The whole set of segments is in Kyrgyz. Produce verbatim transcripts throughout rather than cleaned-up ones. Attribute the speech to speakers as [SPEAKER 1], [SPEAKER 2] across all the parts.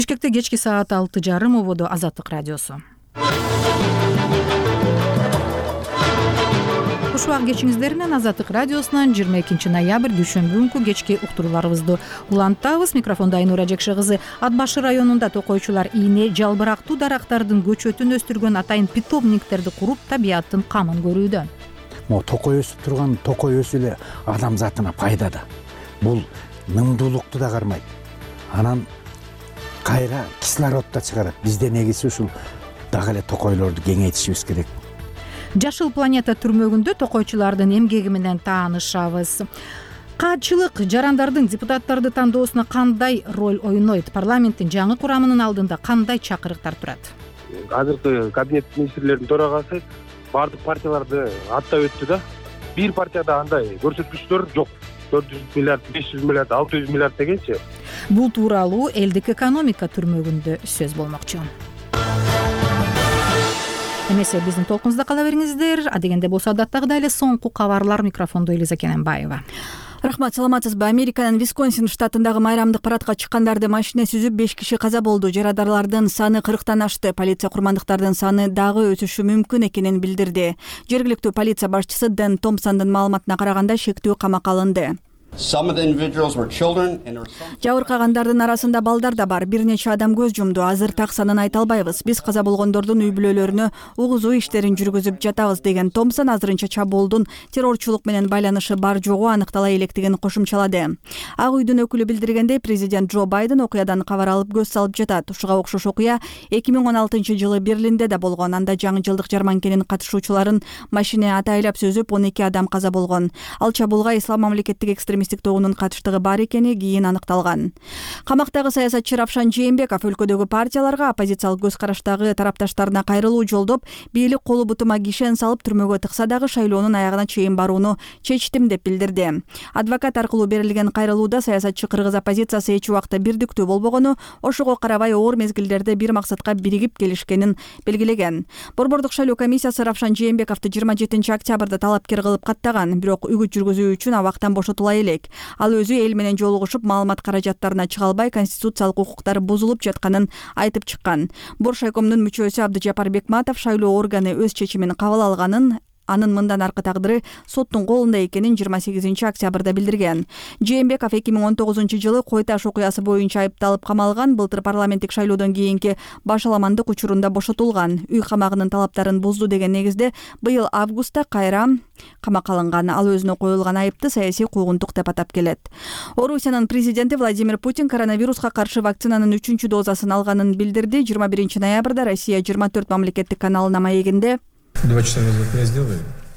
[SPEAKER 1] Бишкекте кечки саат алты жарым ободо Азаттык радиосу. Куш убак кечиңиздер менен Азаттык радиосунан жыйырма экинчи ноябрь дүйшөмбү күнкү кечки уктурууларыбызды улантабыз. Микрофондо Айнура Жекше кызы. Ат башы районунда токойчулар ийне жалбырактуу дарактардын көчөтүн өстүргөн атайын питомниктерди куруп, табияттын камын көрүүдө.
[SPEAKER 2] Могу токой өсүп турган токой өсү эле адамзатына пайда да. Бул нымдуулукту да кармайт. Анан кайра кислород да чыгарат. Бизде негизи ушул дагы эле токойлорду кеңейтишибиз керек.
[SPEAKER 1] Жашыл планета түрмөгүндө токойчулардын эмгеги менен таанышабыз. Каатчылык жарандардын депутаттарды тандоосуна кандай роль ойнойт? Парламенттин жаңы курамынын алдында кандай чакырыктар турат?
[SPEAKER 3] Азыркы кабинет министрлеринин төрагасы бардык партияларды аттап өттү да. Бир партияда андай көрсөткүчтөр жок. төрт жүз миллиард, беш жүз миллиард, алты жүз миллиард дегенчи.
[SPEAKER 1] Бул тууралуу элдик экономика түрмөгүндө сөз болмокчу. Эмесе биздин толкунубузда кала бериңиздер. Адегенде болсо адаттагыдай эле соңку кабарлар. Микрофондо Элиза Кененбаева.
[SPEAKER 4] Рахмат, саламатсызбы? Американын Висконсин штатындагы майрамдык парадка чыккандарды машина сүзүп беш киши каза болду. Жарадарлардын саны кырктан ашты. Полиция курмандыктардын саны дагы өсүшү мүмкүн экенин билдирди. Жергиликтүү полиция башчысы Дэн Томпсондун маалыматына караганда шектүү камакка алынды. Жабыркагандардын арасында балдар да бар. Бир нече адам көз жумду. Азыр так санын айта албайбыз. Биз каза болгондордун үй бүлөлөрүнө угузуу иштерин жүргүзүп жатабыз, деген Томпсон азырынча чабуулдун террорчулук менен байланышы бар жогу аныктала электигин кошумчалады. Ак үйдүн өкүлү билдиргендей, президент Джо Байден окуядан кабар алып көз салып жатат. Ушуга окшош окуя эки миң он алтынчы жылы Берлинде да болгон. Анда жаңы жылдык жарманкенин катышуучуларын машина атайлап сөзүп он эки адам каза болгон. Ал чабуулга ислам мамлекеттик экстремисттик тобунун катыштыгы бар экени кийин аныкталган. Камактагы саясатчы Равшан Жээнбеков өлкөдөгү партияларга, оппозициялык көз караштагы тарапташтарына кайрылуу жолдоп, бийлик колу бутума кишен салып түрмөгө тыкса дагы шайлоонун аягына чейин барууну чечтим деп билдирди. Адвокат аркылуу берилген кайрылууда саясатчы кыргыз оппозициясы эч убакта бирдиктүү болбогону, ошого карабай оор мезгилдерде бир максатка биригип келишкенин белгилеген. Борбордук шайлоо комиссиясы Равшан Жээнбековду жыйырма жетинчи октябрда талапкер кылып каттаган, бирок үгүт жүргүзүү үчүн абактан бошотула элек. Ал өзү эл менен жолугушуп, маалымат каражаттарына чыга албай, конституциялык укуктары бузулуп жатканын айтып чыккан. Боршайкомдун мүчөсү Абдыжапар Бекматов шайлоо органы өз чечимин кабыл алганын, анын мындан аркы тагдыры соттун колунда экенин жыйырма сегизинчи октябрда билдирген. Жээнбеков эки миң он тогузунчу жылы Кой Таш окуясы боюнча айыпталып камалган. Былтыр парламенттик шайлоодон кийинки башаламандык учурунда бошотулган. Үй камагынын талаптарын бузду деген негизде быйыл августта кайра камакка алынган. Ал өзүнө коюлган айыпты саясий куугунтук деп атап келет. Орусиянын президенти Владимир Путин коронавируска каршы вакцинанын үчүнчү дозасын алганын билдирди. жыйырма биринчи ноябрда Россия жыйырма төрт мамлекеттик каналына маегинде
[SPEAKER 5] Два часа назад меня сделали.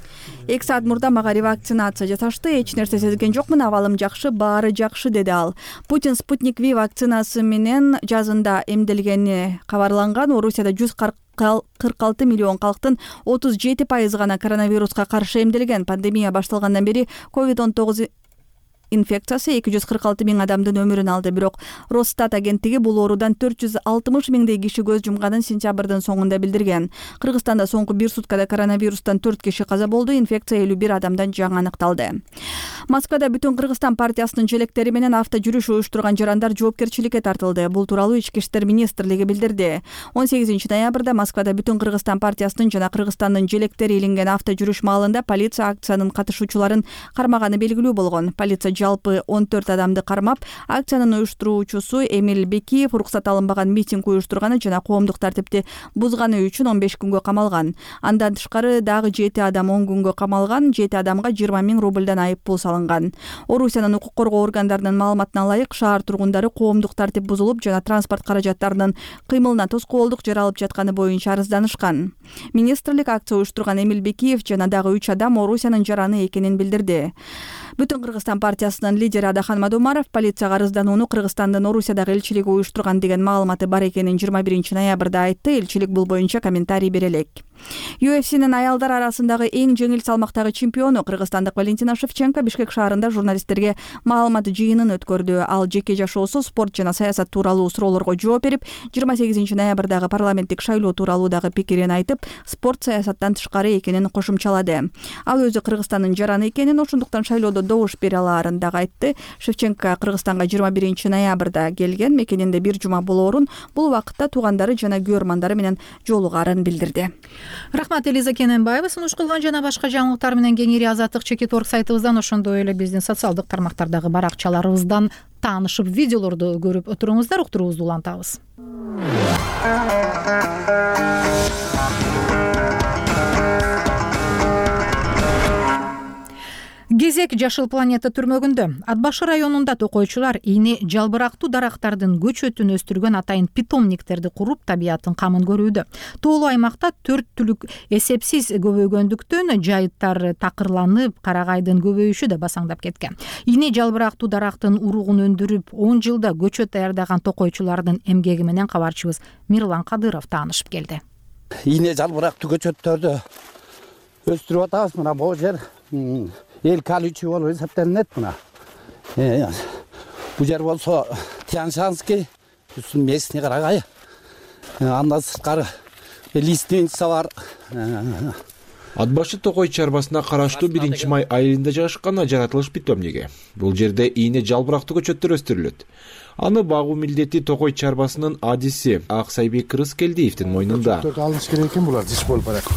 [SPEAKER 4] эки саат мурда мага ревакцинация жасашты. Эч нерсе сезген жокмун, абалым жакшы, баары жакшы, деди ал. Путин Спутник Ви вакцинасы менен жазында эмделгени кабарланган. Орусияда жүз кырк алты миллион калктын отуз жети пайызы гана коронавируска каршы эмделген. Пандемия башталгандан бери ковид он тогуз инфекциясы эки жүз кырк алты миң адамдын өмүрүн алды. Бирок Росстат агенттиги бул оорудан төрт жүз алтымыш миңдей киши көз жумганын сентябрдын соңунда билдирген. Кыргызстанда соңку бир суткада коронавирустан төрт киши каза болду. Инфекция элүү бир адамдан жаңы аныкталды. Москвада Бүтүн Кыргызстан партиясынын желектери менен авто жүрүш уюштурган жарандар жоопкерчиликке тартылды. Бул тууралуу Ички иштер министрлиги билдирди. он сегизинчи ноябрда Москвада Бүтүн Кыргызстан партиясынын жана Кыргызстандын желектери илинген авто жүрүш маалында полиция акциянын катышуучуларын кармаганы белгилүү болгон. Полиция жалпы он төрт адамды кармап, акциянын уюштуруучусу Эмил Бекиев уруксат алынбаган митинг уюштурганы жана коомдук тартипти бузганы үчүн он беш күнгө камалган. Андан тышкары дагы жети адам он күнгө камалган, жети адамга жыйырма миң рубльдан айып пул салынган. Орусиянын укук коргоо органдарынын маалыматына ылайык, шаар тургундары коомдук тартип бузулуп жана транспорт каражаттарынын кыймылына тоскоолдук жаралып жатканы боюнча арызданышкан. Министрлик акция уюштурган Эмил Бекиев жана дагы үч адам Орусиянын жараны экенин билдирди. Бүтүн Кыргызстан партиясынын лидери Адахан Мадумаров полицияга арызданууну Кыргызстандын Орусиядагы элчилиги уюштурган деген маалыматы бар экенин жыйырма биринчи ноябрда айтты. Элчилик бул боюнча комментарий бере элек. ю эф синин аялдар арасындагы эң жеңил салмактагы чемпиону кыргызстандык Валентина Шевченко Бишкек шаарында журналисттерге маалымат жыйынын өткөрдү. Ал жеке жашоосу, спорт жана саясат тууралуу суроолорго жооп берип, жыйырма сегизинчи ноябрдагы парламенттик шайлоо тууралуу дагы пикирин айтып, спорт саясаттан тышкары экенин кошумчалады. Ал өзү Кыргызстандын жараны экенин, ошондуктан шайлоодо добуш бере алаарын дагы айтты. Шевченко Кыргызстанга жыйырма биринчи ноябрда келген, мекенинде бир жума болоорун, бул убакытта туугандары жана көрмандары менен жолугаарын билдирди.
[SPEAKER 1] Рахмат, Элиза Кененбаева. Сунуш кылган жана башка жаңылыктар менен кеңири азаттык чекит орг сайтыбыздан, ошондой эле биздин социалдык тармактардагы баракчаларыбыздан таанышып, видеолорду көрүп отуруңуздар. Уктуруубузду улантабыз. Кезек Жашыл планета түрмөгүндө. Ат башы районунда токойчулар ийне жалбырактуу дарактардын көчөтүн өстүргөн атайын питомниктерди куруп, табиаттын камын көрүүдө. Тоолуу аймакта төрт түлүк эсепсиз көбөйгөндүктөн жайыттар такырланып, карагайдын көбөйүшү да басаңдап кеткен. Ийне жалбырактуу дарактын уругун өндүрүп, он жылда көчөт даярдаган токойчулардын эмгеги менен кабарчыбыз Мирлан Кадыров таанышып келди.
[SPEAKER 6] Ийне жалбырактуу көчөттөрдү өстүрүп атабыз. Мына бул жер эл калычы болуп эсептелинет. Мына бул жер болсо Тяньшанский, местный карагай. Андан сырткары лиственница бар.
[SPEAKER 7] Ат башы токой чарбасына караштуу биринчи май айылында жайгашкан жаратылыш питомниги. Бул жерде ийне жалбырактуу көчөттөр өстүрүлөт. Аны багуу милдети токой чарбасынын адиси Аксайбек Кырыскелдиевдин мойнунда.
[SPEAKER 2] Алыш керек экен, булар жыш болуп барат.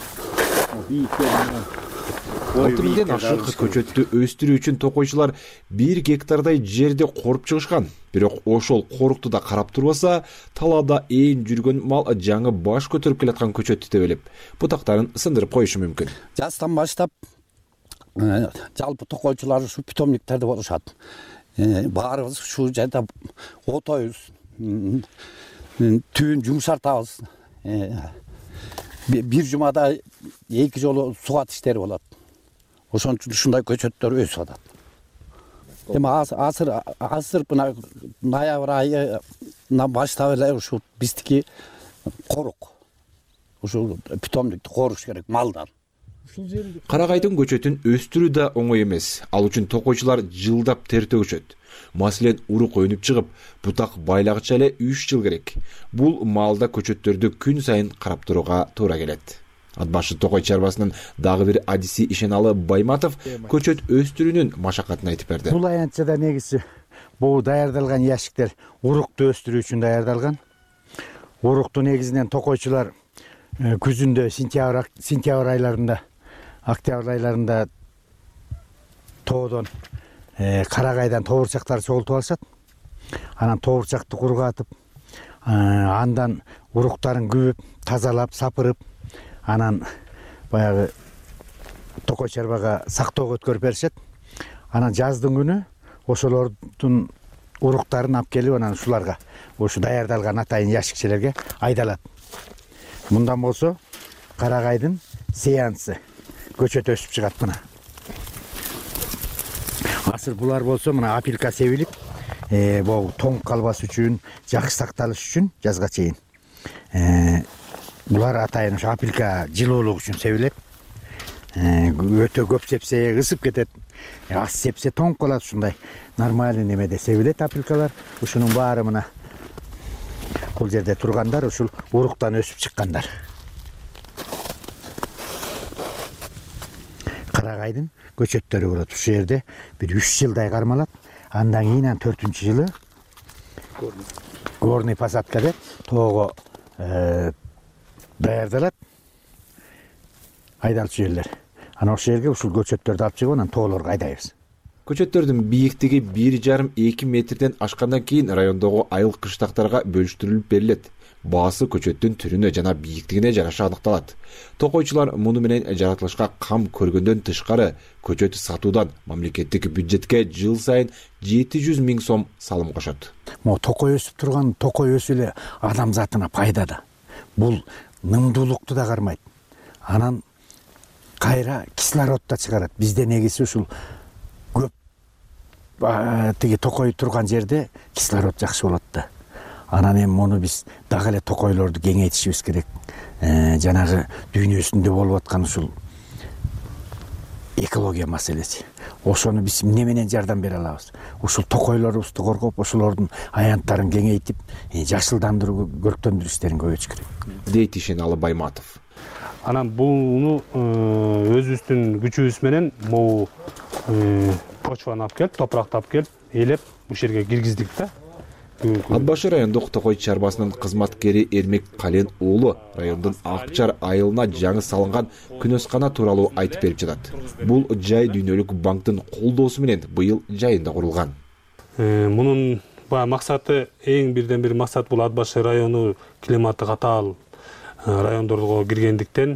[SPEAKER 7] алты миңден ашык көчөттү өстүрүү үчүн токойчулар бир гектардай жерди коруп чыгышкан. Бирок ошол корукту да карап турбаса, талаада ээн жүргөн мал жаңы баш көтөрүп келаткан көчөттү тебелеп, бутактарын сындырып коюшу мүмкүн.
[SPEAKER 6] Жастан баштап жалпы токойчулар ушу питомниктерде болушат. Баарыбыз ушул жерде отойбуз, түбүн жумшартабыз. Бир жумада эки жолу сугат иштери болот. Ошон үчүн ушундай көчөттөр өсүп атат. Эми азыр азыр мына ноябрь айынан баштап эле ушу биздики корук. Ушул питомникти коруш керек малдан.
[SPEAKER 7] Карагайдын көчөтүн өстүрүү да оңой эмес. Ал үчүн токойчулар жылдап тер төгүшөт. Маселен, урук өнүп чыгып, бутак байлагыча эле үч жыл керек. Бул маалда көчөттөрдү күн сайын карап турууга туура келет. Ат башы токой чарбасынын дагы бир адиси Ишеналы Байматов көчөт өстүрүүнүн машакатын айтып берди.
[SPEAKER 2] Бул аянтчада негизи бул даярдалган яшиктер урукту өстүрүү үчүн даярдалган. Урукту негизинен токойчулар күзүндө сентябрь сентябрь айларында, октябрь айларында тоодон карагайдан тоорчактар чогултуп алышат. Анан тоорчакты кургатып, андан уруктарын күбүп, тазалап, сапырып, анан баягы токой чарбага сактоого өткөрүп беришет. Анан жаздын күнү ошолордун уруктарын алып келип, анан ушуларга ошу даярдалган атайын яшикчелерге айдалат. Мындан болсо карагайдын сеансы көчөт өсүп чыгат. Мына азыр булар болсо мына апилка себилип, бул тоңуп калбас үчүн, жакшы сакталыш үчүн жазга чейин. Булар атайын ушу апилка жылуулук үчүн себилет. Өтө көп сепсе ысып кетет. Аз сепсе тоңуп калат. Ушундай нормальный немеде себилет апилкалар. Ушунун баары мына бул жерде тургандар ушул уруктан өсүп чыккандар. Карагайдын көчөттөрү болот. Ушул жерде бир үч жылдай кармалат. Андан кийин төртүнчү жылы горный посадка деп тоого даярдалат. Айдалчу жерлер. Анан ошол жерге ушул көчөттөрдү алып чыгып, анан тоолорго айдайбыз.
[SPEAKER 7] Көчөттөрдүн бийиктиги бир жарым эки метрден ашкандан кийин райондогу айыл кыштактарга бөлүштүрүлүп берилет. Баасы көчөттүн түрүнө жана бийиктигине жараша аныкталат. Токойчулар муну менен жаратылышка кам көргөндөн тышкары көчөт сатуудан мамлекеттик бюджетке жыл сайын жети жүз миң сом салым кошот.
[SPEAKER 2] Мо токой өсүп турган токой өсү эле адам затына пайда да. Бул нымдуулукту да кармайт. Анан кайра кислород да чыгарат. Бизде негизи ушул көп тиги токой турган жерде кислород жакшы болот да. Анан эми муну биз дагы эле токойлорду кеңейтишибиз керек. Жанагы дүйнөсүндө болуп аткан ушул экология маселеси. Ошону биз эмне менен жардам бере алабыз? Ушул токойлорубузду коргоп, ошолордун аянттарын кеңейтип, жашылдандыруу, көрктөндүрүү иштерин көбөйтүш керек.
[SPEAKER 7] Дейт Ишеналы Байматов.
[SPEAKER 8] Анан буну өзүбүздүн күчүбүз менен могу почваны алып келип, топуракты алып келип, ээлеп бул жерге киргиздик да.
[SPEAKER 7] Ат башы райондук Токой чарбасынын кызматкери Эрмек Кален уулу райондун Акчар айылына жаңы салынган күнөскана тууралуу айтып берип жатат. Бул жай Дүйнөлүк банктын колдоосу менен быйыл жайында курулган.
[SPEAKER 8] Мунун баягы максаты, эң бирден бир максат бул Ат башы району климаты катаал райондорго киргендиктен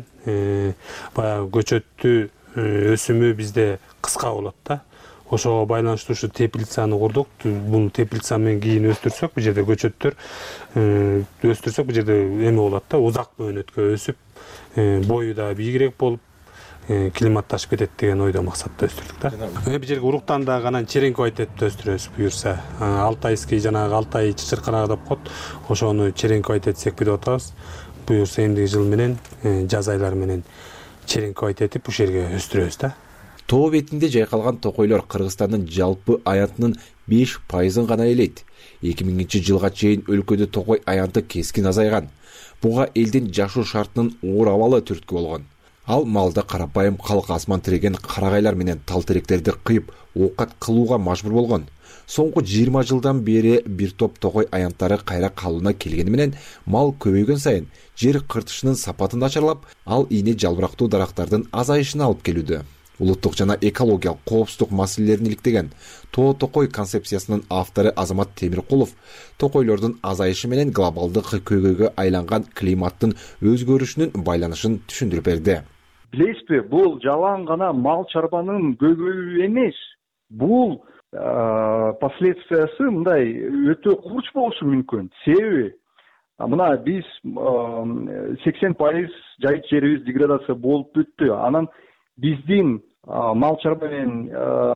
[SPEAKER 8] баягы көчөттүү өсүмү бизде кыска болот да. Ошого байланыштуу ушу теплицаны курдук. Бул теплица менен кийин өстүрсөк, бул жерде көчөттөр өстүрсөк, бул жерде эме болот да, узак мөөнөткө өсүп, бою да бийигирээк болуп, климатташып кетет деген ойдо максатта өстүрдүк да. Бул жерге уруктан дагы анан черенковый этип өстүрөбүз буюрса. Алтайский жанагы Алтай чычырканак деп коет. Ошону черенковый этсек деп атабыз. Буюрса эмдиги жыл менен жаз айлары менен черенковый этип бул жерге өстүрөбүз да.
[SPEAKER 7] Тоо бетинде жайкалган токойлор Кыргызстандын жалпы аянтынын беш пайызын гана ээлейт. эки миңинчи жылга чейин өлкөдө токой аянты кескин азайган. Буга элдин жашоо шартынын оор абалы түрткү болгон. Ал малда карапайым калк асман тиреген карагайлар менен тал теректерди кыйып, оокат кылууга мажбур болгон. Соңку жыйырма жылдан бери бир топ токой аянттары кайра калууна келгени менен мал көбөйгөн сайын жер кыртышынын сапатын начарлап, ал ийне жалбырактуу дарактардын азайышына алып келүүдө. Улуттук жана экологиялык коопсуздук маселелерин иликтеген Тоо Токой концепциясынын автору Азамат Темиркулов токойлордун азайышы менен глобалдык көйгөйгө айланган климаттын өзгөрүшүнүн байланышын түшүндүрүп берди.
[SPEAKER 9] Билесизби, бул жалаң гана мал чарбанын көйгөйү эмес. Бул последствиясы мындай өтө курч болушу мүмкүн. Себеби мына биз сексен пайыз жайыт жерибиз деградация болуп бүттү. Анан биздин мал чарба менен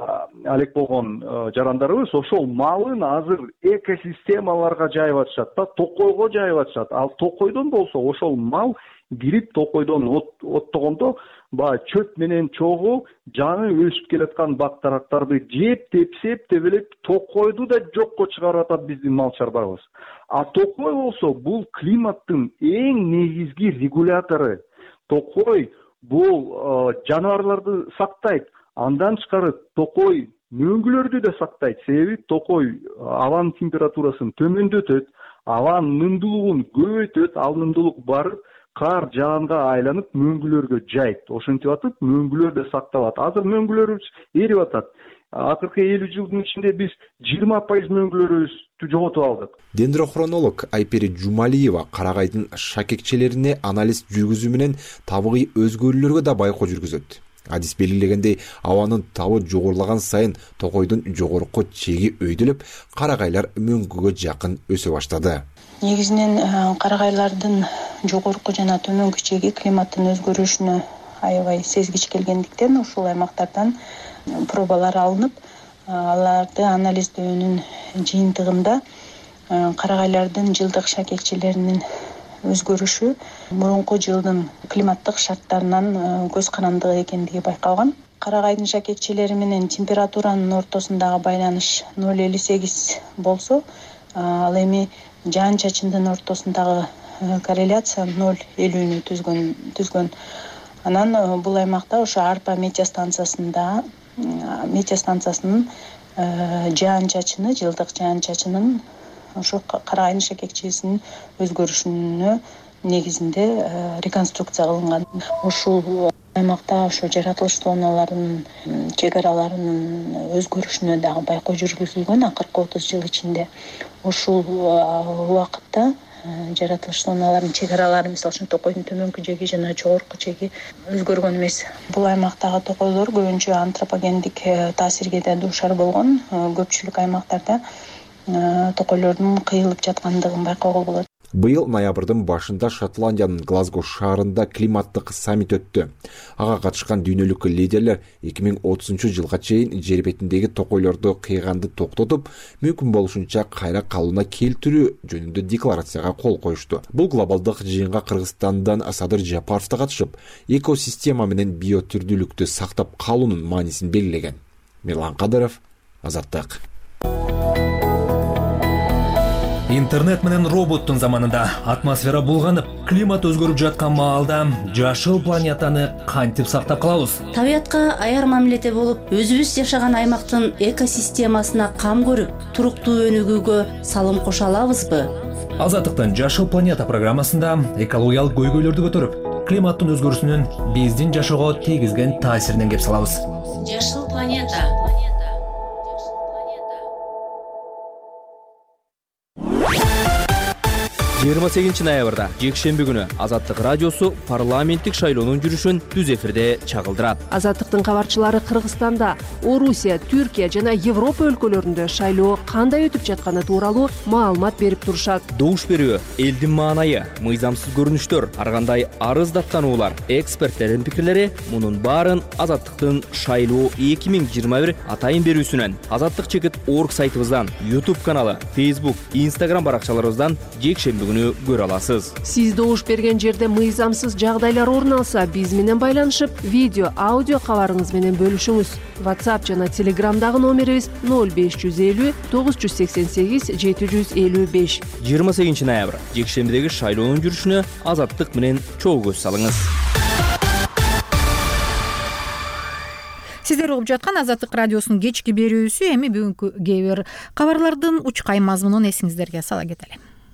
[SPEAKER 9] алек болгон жарандарыбыз ошол малын азыр экосистемаларга жайып атышат да, токойго жайып атышат. Ал токойдон болсо ошол мал кирип токойдон оттогондо баягы чөп менен чогуу жаңы өсүп келаткан бак дарактарды жеп, тепсеп, тебелеп токойду да жокко чыгарып атат биздин мал чарбабыз. А токой болсо бул климаттын эң негизги регулятору. Токой бул жаныбарларды сактайт. Андан тышкары токой мөңгүлөрдү да сактайт. Себеби токой абанын температурасын төмөндөтөт, абанын нымдуулугун көбөйтөт. Ал нымдуулук барып кар жаанга айланып мөңгүлөргө жайт. Ошентип атып мөңгүлөр да сакталат. Азыр мөңгүлөрүбүз эрип атат. Акыркы элүү жылдын ичинде биз жыйырма пайыз мөңгүлөрүбүздү жоготуп алдык.
[SPEAKER 7] Дендрохронолог Айпери Жумалиева карагайдын шакекчелерине анализ жүргүзүү менен табигый өзгөрүүлөргө да байкоо жүргүзөт. Адис белгилегендей, абанын табы жогорулаган сайын токойдун жогорку чеги өйдөлүп, карагайлар мөңгүгө жакын өсө баштады.
[SPEAKER 10] Негизинен карагайлардын жогорку жана төмөнкү чеги климаттын өзгөрүшүнө аябай сезгич келгендиктен ушул аймактардан пробалар алынып, аларды анализдөөнүн жыйынтыгында карагайлардын жылдык шакекчелеринин өзгөрүшү мурунку жылдын климаттык шарттарынан көз карандыгы экендиги байкалган. Карагайдын шакекчелери менен температуранын ортосундагы байланыш ноль элүү сегиз болсо, ал эми жаан-чачындын ортосундагы корреляция ноль элүүнү түзгөн түзгөн. Анан бул аймакта ошо арпа метеостанциясында метеостанциясынын жаан-чачыны, жылдык жаан-чачынын ошо карагайдын шакекчесинин өзгөрүшүнө негизинде реконструкция кылынган. Ушул аймакта ошо жаратылыш зоналарынын чек араларынын өзгөрүшүнө дагы байкоо жүргүзүлгөн акыркы отуз жыл ичинде. Ушул убакытта жаратылыш зоналарынын чек аралары, мисалы үчүн токойдун төмөнкү чеги жана жогорку чеги өзгөргөн эмес. Бул аймактагы токойлор көбүнчө антропогендик таасирге да дуушар болгон. Көпчүлүк аймактарда токойлордун кыйылып жаткандыгын байкоого болот.
[SPEAKER 7] Быйыл ноябрдын башында Шотландиянын Глазго шаарында климаттык саммит өттү. Ага катышкан дүйнөлүк лидерлер эки миң отузунчу жылга чейин жер бетиндеги токойлорду кыйганды токтотуп, мүмкүн болушунча кайра калууна келтирүү жөнүндө декларацияга кол коюшту. Бул глобалдык жыйынга Кыргызстандан Садыр Жапаров да катышып, экосистема менен биотүрдүүлүктү сактап калуунун маанисин белгилеген. Мирлан Кадыров, Азаттык.
[SPEAKER 11] Интернет менен роботтун заманында атмосфера булганып, климат өзгөрүп жаткан маалда жашыл планетаны кантип сактап калабыз?
[SPEAKER 12] Табиятка аяр мамиледе болуп, өзүбүз жашаган аймактын экосистемасына кам көрүп, туруктуу өнүгүүгө салым кошо алабызбы?
[SPEAKER 11] Азаттыктын Жашыл планета программасында экологиялык көйгөйлөрдү көтөрүп, климаттын өзгөрүүсүнүн биздин жашоого тийгизген таасиринен кеп салабыз.
[SPEAKER 12] Жашыл планета.
[SPEAKER 13] жыйырма сегизинчи ноябрда жекшемби күнү Азаттык радиосу парламенттик шайлоонун жүрүшүн түз эфирде чагылдырат.
[SPEAKER 14] Азаттыктын кабарчылары Кыргызстанда, Орусия, Түркия жана Европа өлкөлөрүндө шайлоо кандай өтүп жатканы тууралуу маалымат берип турушат.
[SPEAKER 13] Добуш берүү, элдин маанайы, мыйзамсыз көрүнүштөр, ар кандай арыз даттануулар, эксперттердин пикирлери мунун баарын Азаттыктын шайлоо эки миң жыйырма бир атайын берүүсүнөн, Азаттык чекит орг сайтыбыздан, YouTube каналы, Facebook, Instagram баракчаларыбыздан жекшемби күнү көрө аласыз.
[SPEAKER 14] Сиз добуш берген жерде мыйзамсыз жагдайлар орун алса, биз менен байланышып, видео, аудио кабарыңыз менен бөлүшүңүз. WhatsApp жана Telegramдагы номерибиз ноль беш жүз элүү тогуз жүз сексен сегиз жети жүз элүү беш.
[SPEAKER 13] жыйырма сегизинчи ноябрь жекшембидеги шайлоонун жүрүшүнө Азаттык менен чогуу көз салыңыз.
[SPEAKER 1] Сиздер угуп жаткан Азаттык радиосунун кечки берүүсү. Эми бүгүнкү кээ бир кабарлардын учкай мазмунун эсиңиздерге сала кетели.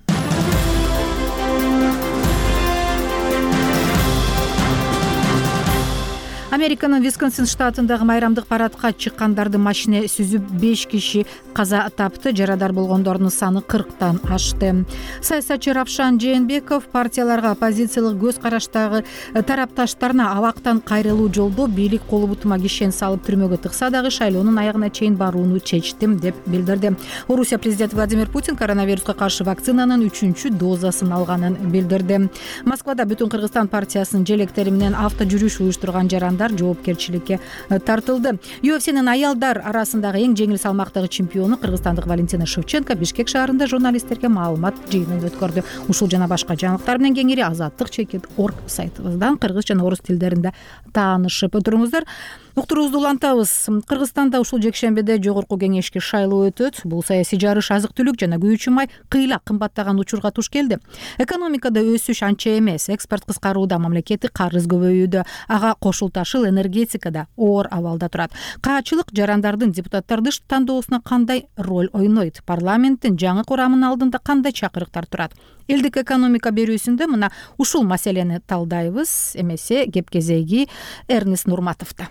[SPEAKER 1] Американын Висконсин штатындагы майрамдык парадка чыккандарды машина сүзүп беш киши каза тапты. Жарадар болгондордун саны кырктан ашты. Саясатчы Равшан Жээнбеков партияларга оппозициялык көз караштагы тарапташтарына абактан кайрылуу жолдо бийлик колу бутума кишен салып түрмөгө тыкса дагы шайлоонун аягына чейин барууну чечтим деп билдирди. Орусия президенти Владимир Путин коронавируска каршы вакцинанын үчүнчү дозасын алганын билдирди. Москвада Бүтүн Кыргызстан партиясынын желектери менен авто жүрүш уюштурган жарандар жоопкерчиликке тартылды. ю эф синин аялдар арасындагы эң жеңил салмактагы чемпиону кыргызстандык Валентина Шевченко Бишкек шаарында журналисттерге маалымат жыйынын өткөрдү. Ушул жана башка жаңылыктар менен кеңири Азаттык чекит орг сайтыбыздан кыргыз жана орус тилдеринде таанышып туруңуздар. Уктуруубузду улантабыз. Кыргызстанда ушул жекшембиде жогорку кеңешке шайлоо өтөт. Бул саясий жарыш азык-түлүк жана күйүүчү май кыйла кымбаттаган учурга туш келди. Экономикада өсүш анча эмес, экспорт кыскарууда, мамлекеттик карыз көбөйүүдө, ага кошулташыл энергетикада оор абалда турат. Каачылык жарандардын депутаттарды тандоосуна кандай роль ойнойт? Парламенттин жаңы курамынын алдында кандай чакырыктар турат? Элдик экономика берүүсүндө мына ушул маселени талдайбыз. Эмесе кеп кезеги Эрнест Нурматовдо.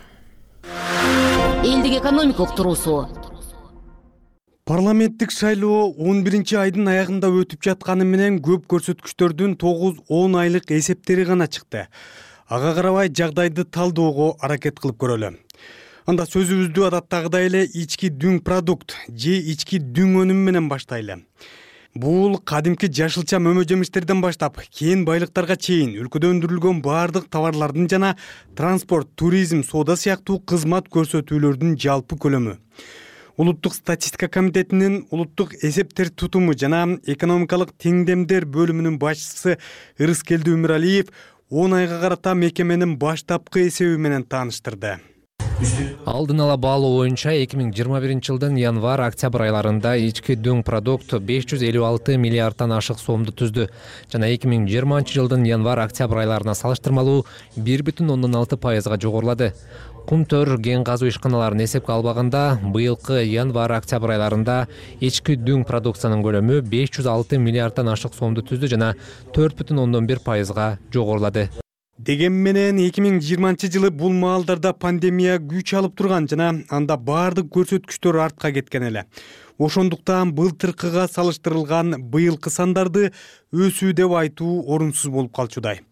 [SPEAKER 15] Элдик экономика уктуруусу.
[SPEAKER 16] Парламенттик шайлоо он биринчи айдын аягында өтүп жатканы менен көп көрсөткүчтөрдүн тогуз он айлык эсептери гана чыкты. Ага карабай жагдайды талдоого аракет кылып көрөлү. Анда сөзүбүздү адаттагыдай эле ички дүң продукт же ички дүң өнүм менен баштайлы. Бул кадимки жашылча мөмө жемиштерден баштап кен байлыктарга чейин өлкөдө өндүрүлгөн баардык товарлардын жана транспорт, туризм, соода сыяктуу кызмат көрсөтүүлөрдүн жалпы көлөмү. Улуттук статистика комитетинин улуттук эсептер тутуму жана экономикалык теңдемдер бөлүмүнүн башчысы Ырыскелди Өмүралиев он айга карата мекеменин баштапкы эсеби менен тааныштырды.
[SPEAKER 17] Алдын ала баалоо боюнча эки миң жыйырма биринчи жылдын январь-октябрь айларында ички дүң продукт беш жүз элүү алты миллиарддан ашык сомду түздү жана эки миң жыйырманчы жылдын январь-октябрь айларына салыштырмалуу бир бүтүн ондон алты пайызга жогорулады. Кумтөр кен казуу ишканаларын эсепке албаганда, быйылкы январь-октябрь айларында ички дүң продукциянын көлөмү беш жүз алты миллиарддан ашык сомду түздү жана төрт бүтүн ондон бир пайызга жогорулады.
[SPEAKER 16] Деген менен эки миң жыйырманчы жылы бул маалдарда пандемия күч алып турган жана анда баардык көрсөткүчтөр артка кеткен эле. Ошондуктан былтыркыга салыштырылган быйылкы сандарды өсүү деп айтуу орунсуз болуп калчудай.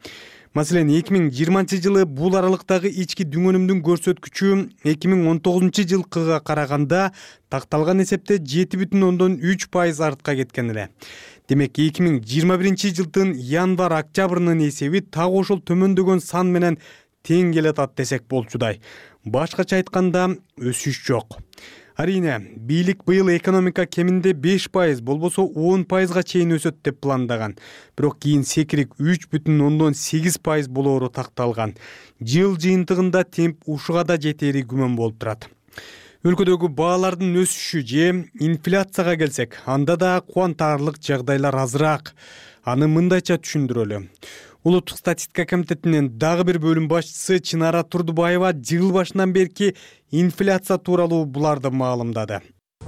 [SPEAKER 16] Маселен, эки миң жыйырманчы жылы бул аралыктагы ички дүңөнүмдүн көрсөткүчү эки миң он тогузунчу жылкыга караганда такталган эсепте жети бүтүн ондон үч пайыз артка кеткен эле. Демек, эки миң жыйырма биринчи жылдын январь октябрынын эсеби так ошол төмөндөгөн сан менен тең келатат десек болчудай. Башкача айтканда, өсүш жок. Арийне, бийлик быйыл экономика кеминде беш пайыз, болбосо он пайызга чейин өсөт деп пландаган. Бирок кийин секирик үч бүтүн ондон сегиз пайыз болоору такталган. Жыл жыйынтыгында темп ушуга да жетери күмөн болуп турат. Өлкөдөгү баалардын өсүшү же инфляцияга келсек, анда да кубантаарлык жагдайлар азыраак. Аны мындайча түшүндүрөлү. Улуттук статистика комитетинин дагы бир бөлүм башчысы Чынара Турдубаева жыл башынан берки инфляция тууралуу буларды маалымдады.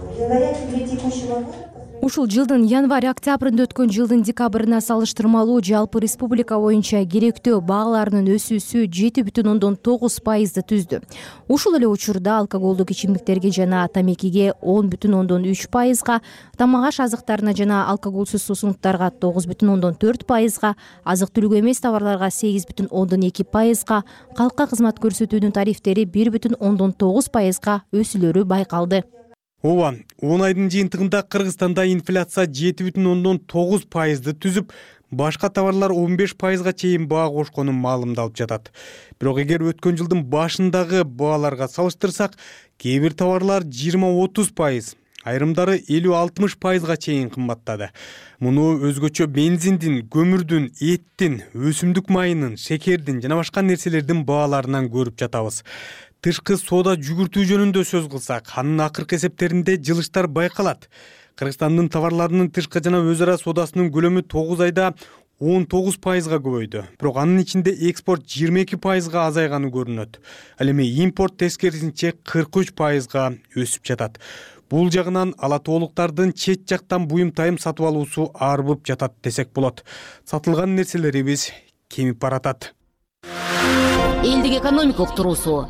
[SPEAKER 18] Ушул жылдын январь-октябрында өткөн жылдын декабрына салыштырмалуу жалпы республика боюнча керектөө бааларынын өсүүсү жети бүтүн ондон тогуз пайызды түздү. Ушул эле учурда алкоголдук ичимдиктерге жана тамекиге он бүтүн ондон үч пайызга, тамак-аш азыктарына жана алкоголсуз суусундуктарга тогуз бүтүн ондон төрт пайызга, азык-түлүк эмес товарларга сегиз бүтүн ондон эки пайызга, калкка кызмат көрсөтүүнүн тарифтери бир бүтүн ондон тогуз пайызга өсүүлөрү байкалды.
[SPEAKER 16] Ооба, он айдын жыйынтыгында Кыргызстанда инфляция жети бүтүн ондон тогуз пайызды түзүп, башка товарлар он беш пайызга чейин баа кошконун маалымдалып жатат. Бирок эгер өткөн жылдын башындагы бааларга салыштырсак, кээ бир товарлар жыйырма отуз пайыз, айрымдары элүү алтымыш пайызга чейин кымбаттады. Муну өзгөчө бензиндин, көмүрдүн, эттин, өсүмдүк майынын, шекердин жана башка нерселердин бааларынан көрүп жатабыз. Тышкы соода жүгүртүү жөнүндө сөз кылсак, анын акыркы эсептеринде жылыштар байкалат. Кыргызстандын товарларынын тышкы жана өз ара соодасынын көлөмү тогуз айда он тогуз пайызга көбөйдү. Бирок анын ичинде экспорт жыйырма эки пайызга азайганы көрүнөт. Ал эми импорт тескерисинче кырк үч пайызга өсүп жатат. Бул жагынан ала тоолуктардын чет жактан буюм тайым сатып алуусу арбып жатат десек болот. Сатылган нерселерибиз кемип баратат.
[SPEAKER 15] Элдик экономикалык туруусу.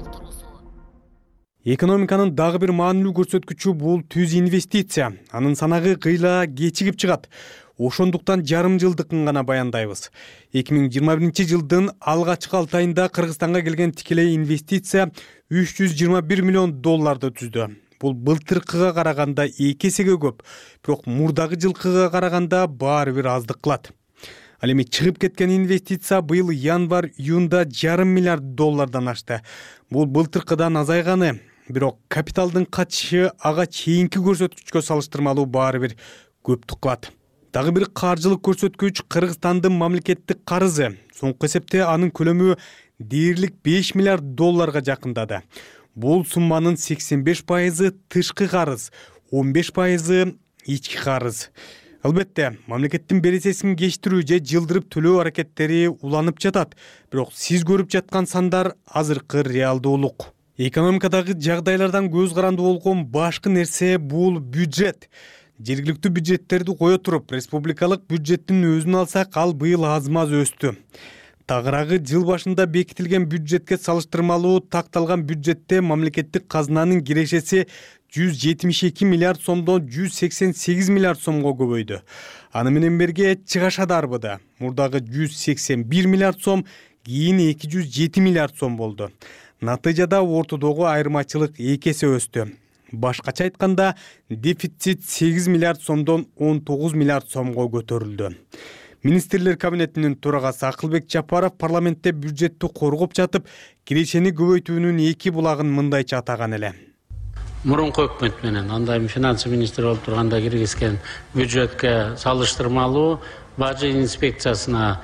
[SPEAKER 16] Экономиканын дагы бир маанилүү көрсөткүчү бул түз инвестиция. Анын санагы кыйла кечигип чыгат. Ошондуктан жарым жылдыкын гана баяндайбыз. эки миң жыйырма биринчи жылдын алгачкы алты айында Кыргызстанга келген тикелей инвестиция үч жүз жыйырма бир миллион долларды түздү. Бул былтыркыга караганда эки эсеге көп, бирок мурдагы жылкыга караганда баары бир аздык кылат. Ал эми чыгып кеткен инвестиция быйыл январь-июнда жарым миллиард доллардан ашты. Бул былтыркыдан азайганы, бирок капиталдын катышы ага чейинки көрсөткүчкө салыштырмалуу баары бир көптүк кылат. Дагы бир каржылык көрсөткүч Кыргызстандын мамлекеттик карызы. Соңку эсепте анын көлөмү дээрлик беш миллиард долларга жакындады. Бул сумманын сексен беш пайызы тышкы карыз, он беш пайызы ички карыз. Албетте, мамлекеттин бересесин кечтирүү же жылдырып төлөө аракеттери уланып жатат. Бирок сиз көрүп жаткан сандар азыркы реалдуулук. Экономикадагы жагдайлардан көз каранды болгон башкы нерсе бул бюджет. Жергиликтүү бюджеттерди кое туруп, республикалык бюджеттин өзүн алсак, ал быйыл аз-маз өстү. Тагыраагы жыл башында бекитилген бюджетке салыштырмалуу такталган бюджетте мамлекеттик казынанын кирешеси жүз жетимиш эки миллиард сомдон жүз сексен сегиз миллиард сомго көбөйдү. Аны менен бирге чыгаша да арбыды. Мурдагы жүз сексен бир миллиард сом кийин эки жүз жети миллиард сом болду. Натыйжада ортодогу айырмачылык эки эсе өстү. Башкача айтканда, дефицит сегиз миллиард сомдон он тогуз миллиард сомго көтөрүлдү. Министрлер кабинетинин төрагасы Акылбек Жапаров парламентте бюджетти коргоп жатып, кирешени көбөйтүүнүн эки булагын мындайча атаган эле.
[SPEAKER 19] Мурунку өкмөт менен андай финансы министри болуп турганда киргизген бюджетке салыштырмалуу бажы инспекциясына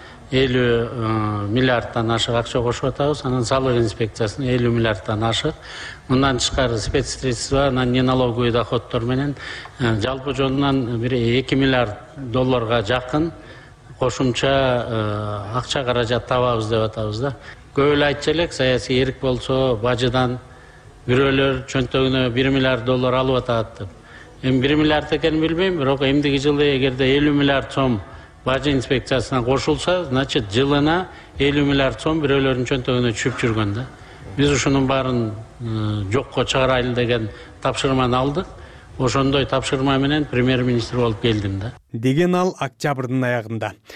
[SPEAKER 19] элүү миллиардтан ашык акча кошуп атабыз, анан салык инспекциясына элүү миллиардтан ашык. Мындан тышкары спецсредства, анан неналоговый доходдор менен жалпы жонунан бир эки миллиард долларга жакын кошумча акча каражат табабыз деп атабыз да. Көп эле айтчу элек, саясий эрк болсо бажыдан бирөөлөр чөнтөгүнө бир миллиард доллар алып атат деп. Эми бир миллиард экенин билбейм, бирок эмдиги жылы эгерде элүү миллиард сом бажы инспекциясына кошулса, значит жылына элүү миллиард сом бирөөлөрдүн чөнтөгүнө түшүп жүргөн да. Биз ушунун баарын жокко чыгарайлы деген тапшырманы алдык. Ошондой тапшырма менен премьер-министр болуп келдим да.
[SPEAKER 16] Деген ал октябрдын аягында.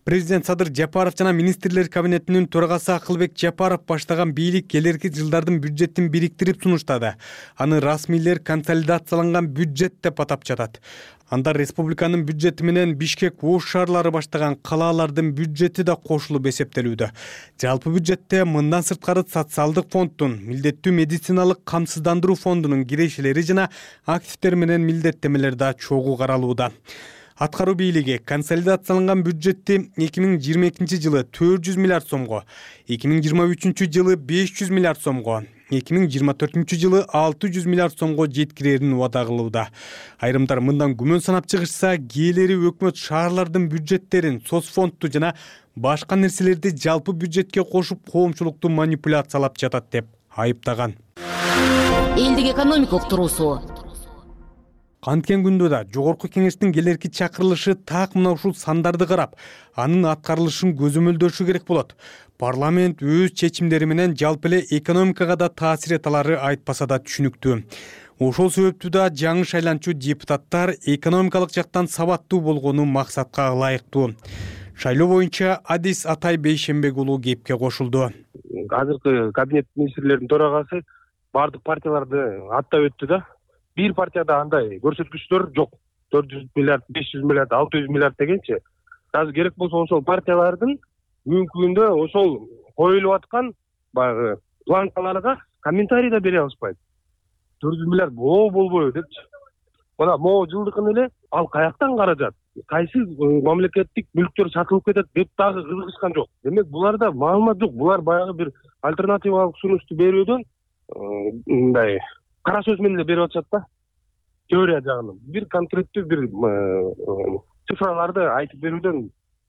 [SPEAKER 16] Президент Садыр Жапаров жана министрлер кабинетинин төрагасы Акылбек Жапаров баштаган бийлик келерки жылдардын бюджетин бириктирип сунуштады. Аны расмийлер консолидацияланган бюджет деп атап жатат. Анда республиканын бюджети менен Бишкек ош шаарлары баштаган калаалардын бюджети да кошулуп эсептелүүдө. Жалпы бюджетте мындан сырткары социалдык фонддун, милдеттүү медициналык камсыздандыруу фондунун кирешелери жана активдер менен милдеттемелер да чогуу каралууда. Аткаруу бийлиги консолидацияланган бюджетти эки миң жыйырма экинчи жылы төрт жүз миллиард сомго, эки миң жыйырма үчүнчү жылы беш жүз миллиард сомго, эки миң жыйырма төртүнчү жылы алты жүз миллиард сомго жеткирерин убада кылууда. Айрымдар мындан күмөн санап чыгышса, кээleri өкмөт шаарлардын бюджеттерин, соцфондду жана башка нерселерди жалпы бюджетке кошуп коомчулукту манипуляциялап жатат деп айыптаган.
[SPEAKER 15] Элдик экономика уктуруусу.
[SPEAKER 16] Канткен күндө да жогорку кеңештин келерки чакырылышы так мына ушул сандарды карап, анын аткарылышын көзөмөлдөшү керек болот. Парламент өз чечимдери менен жалпы эле экономикага да таасир эте алары айтпаса да түшүнүктүү. Ошол себептүү да жаңы шайланчу депутаттар экономикалык жактан сабаттуу болгону максатка ылайыктуу. Шайлоо боюнча Адис Атай Бейшембек уулу кепке кошулду.
[SPEAKER 3] Азыркы кабинет министрлеринин төрагасы бардык партияларды аттап өттү да. Бир партияда андай көрсөткүчтөр жок. төрт жүз миллиард, беш жүз миллиард, алты жүз миллиард дегенчи. Азыр керек болсо ошол партиялардын мүмкүндө ошол коюлуп аткан баягы планкаларга комментарий да бере алышпайт. төрт жүз миллиард оо болбойбу депчи. Мына могу жылдыкын эле ал каяктан каражат? Кайсы мамлекеттик мүлктөр сатылып кетет деп дагы кызыгышкан жок. Демек буларда маалымат жок. Булар баягы бир альтернативалык сунушту берүүдөн мындай кара сөз менен эле берип атышат да. Теория жагынан бир конкреттүү бир цифраларды айтып берүүдөн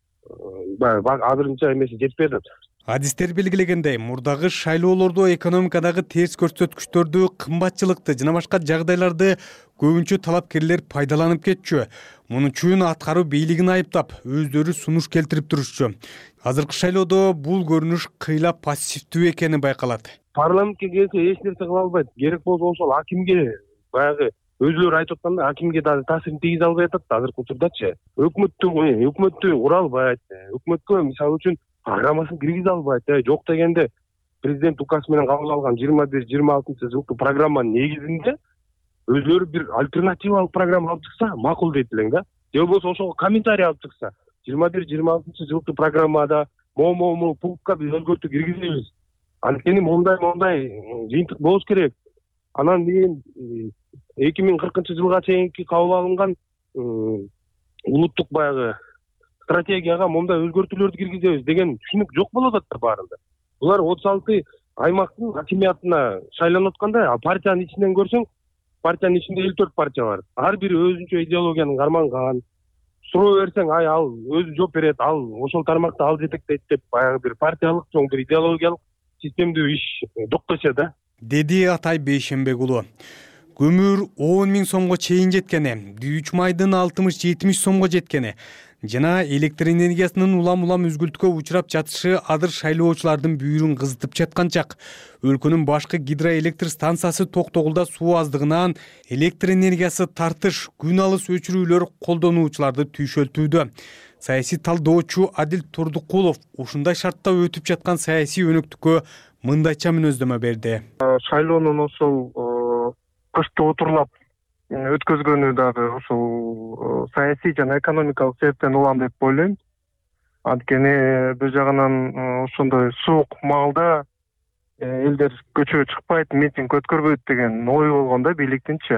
[SPEAKER 3] баягы азырынча эмеси жетпей атат.
[SPEAKER 16] Адистер белгилегендей, мурдагы шайлоолордо экономикадагы терс көрсөткүчтөрдү, кымбатчылыкты жана башка жагдайларды көбүнчө талапкерлер пайдаланып кетчү. Муну үчүн аткаруу бийлигин айыптап, өздөрү сунуш келтирип турушчу. Азыркы шайлоодо бул көрүнүш кыйла пассивдүү экени байкалат.
[SPEAKER 3] Парламентке келсе эч нерсе кыла албайт. Керек болсо ошол акимге баягы өзүлөрү айтып атканда акимге дагы таасирин тийгизе албай атат азыркы учурдачы. Өкмөттүн өкмөттү кура албайт. Өкмөткө мисалы үчүн программасын киргизе албайт. Жок дегенде президент указ менен кабыл алган жыйырма бир жыйырма алтынчы жылкы программанын негизинде өзүлөрү бир альтернативалык программа алып чыкса макул дейт элең да. Же болбосо ошого комментарий алып чыкса жыйырма бир жыйырма алтынчы жылкы программада могу пунктка биз өзгөртүү киргизебиз. Анткени мондай мондай жыйынтык болуш керек. Анан кийин эки миң кыркынчы жылга чейинки кабыл алынган улуттук баягы стратегияга мондай өзгөртүүлөрдү киргизебиз деген түшүнүк жок болуп атат да баарында. Булар отуз алты аймактын акимиятына шайланып атканда, партиянын ичинен көрсөң, партиянын ичинде элүү төрт партия бар. Ар бири өзүнчө идеологияны карманган. Суроо берсең, ай ал өзү жооп берет, ал ошол тармакта ал жетектейт деп баягы бир партиялык, чоң бир идеологиялык системдүү иш жок десе да.
[SPEAKER 16] Деди Атай Бейшембек уулу. Көмүр он миң сомго чейин жеткени, үч майдын алтымыш жетимиш сомго жеткени жана электр энергиясынын улам-улам үзгүлтүккө учурап жатышы адыр шайлоочулардын бүйүрүн кызытып жаткан чак. Өлкөнүн башкы гидроэлектр станциясы токтогулда суу аздыгынан электр энергиясы тартыш, күн алыс өчүрүүлөр колдонуучуларды түйшөлтүүдө. Саясий талдоочу Адил Турдукулов ушундай шартта өтүп жаткан саясий өнөктүккө мындайча мүнөздөмө берди.
[SPEAKER 20] Шайлоонун ошол кышты отурлап өткөзгөнү дагы ошол саясий жана экономикалык себептен улам деп ойлойм. Анткени бир жагынан ошондой суук маалда элдер көчөгө чыкпайт, митинг өткөрбөйт деген ой болгон да бийликтинчи.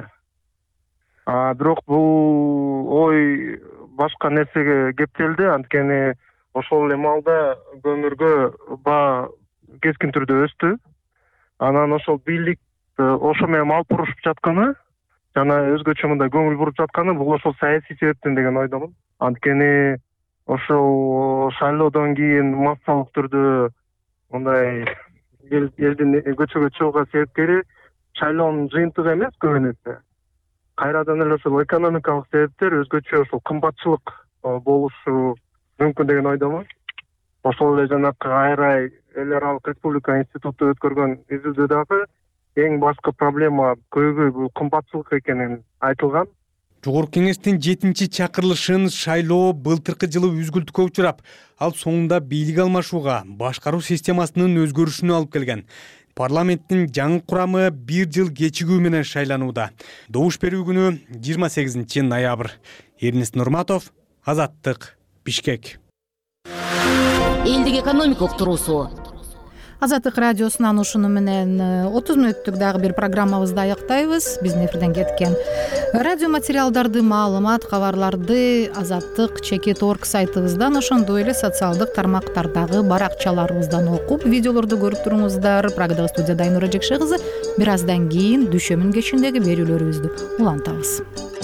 [SPEAKER 20] А бирок бул ой башка нерсеге кептелди. Анткени ошол эле маалда көмүргө баа кескин түрдө өстү. Анан ошол бийлик ошо менен алып урушуп жатканы жана өзгөчө мындай көңүл буруп жатканы бул ошол саясий себептен деген ойдомун. Анткени ошол шайлоодон кийин массалык түрдө мындай элдин көчөгө чыгууга себепкери шайлоонун жыйынтыгы эмес көбүнесе. Кайрадан эле ошол экономикалык себептер, өзгөчө ошол кымбатчылык болушу мүмкүн деген ойдомун. Ошол эле жанакы Айрай эл аралык республика институту өткөргөн изилдөө дагы эң башкы проблема көйгөй бул кымбатчылык экенин айтылган.
[SPEAKER 16] Жогорку кеңештин жетинчи чакырылышын шайлоо былтыркы жылы үзгүлтүккө учурап, ал соңунда бийлик алмашууга, башкаруу системасынын өзгөрүшүнө алып келген. Парламенттин жаңы курамы бир жыл кечигүү менен шайланууда. Добуш берүү күнү жыйырма сегизинчи ноябрь. Эрнис Нурматов, Азаттык, Бишкек.
[SPEAKER 15] Элдик экономика уктуруусу.
[SPEAKER 1] Азаттык радиосунан ушуну менен отуз мүнөттүк дагы бир программабызды аяктайбыз. Биздин эфирден кеткен радио материалдарды, маалымат, кабарларды Азаттык чекит точка орг сайтыбыздан, ошондой эле социалдык тармактардагы баракчаларыбыздан окуп, видеолорду көрүп туруңуздар. Прогадагы студияда Айнура Жекше кызы. Бир аздан кийин Дүшөмүн кечиндеги берүүлөрүбүздү улантабыз.